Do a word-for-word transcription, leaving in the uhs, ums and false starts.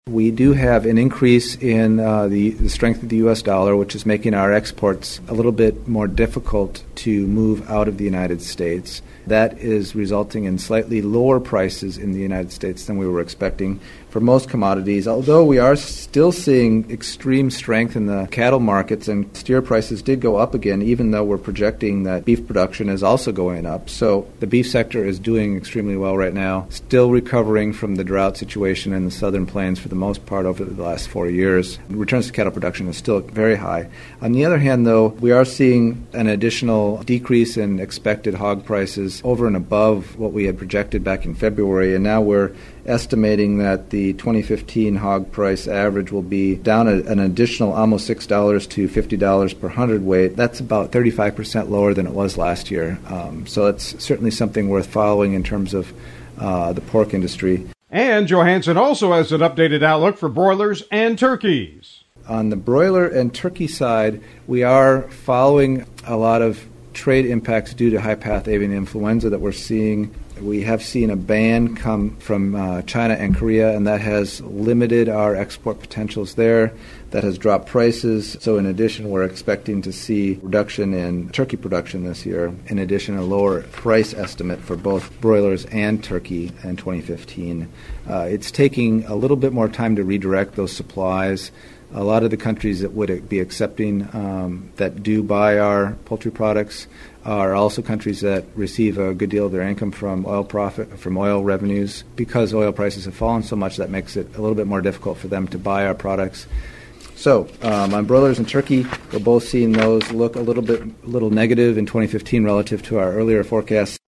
We do have an increase in uh, the, the strength of the U S dollar, which is making our exports a little bit more difficult to move out of the United States. That is resulting in slightly lower prices in the United States than we were expecting for most commodities, although we are still seeing extreme strength in the cattle markets, and steer prices did go up again, even though we're projecting that beef production is also going up. So the beef sector is doing extremely well right now, still recovering from the drought situation in the southern plains for the most part over the last four years. Returns to cattle production is still very high. On the other hand, though, we are seeing an additional decrease in expected hog prices over and above what we had projected back in February, and now we're estimating that the twenty fifteen hog price average will be down a, an additional almost six dollars to fifty dollars per hundredweight. That's about thirty-five percent lower than it was last year. Um, so it's certainly something worth following in terms of uh, the pork industry. And Johansson also has an updated outlook for broilers and turkeys. On the broiler and turkey side, we are following a lot of trade impacts due to high-path avian influenza that we're seeing. We have seen a ban come from uh, China and Korea, and that has limited our export potentials there. That has dropped prices. So in addition, we're expecting to see reduction in turkey production this year. In addition, a lower price estimate for both broilers and turkey in twenty fifteen. Uh, it's taking a little bit more time to redirect those supplies. A lot of the countries that would be accepting um, that do buy our poultry products are also countries that receive a good deal of their income from oil profit, from oil revenues. Because oil prices have fallen so much, that makes it a little bit more difficult for them to buy our products. So um, on broilers and turkey, we're both seeing those look a little bit, a little negative in twenty fifteen relative to our earlier forecasts.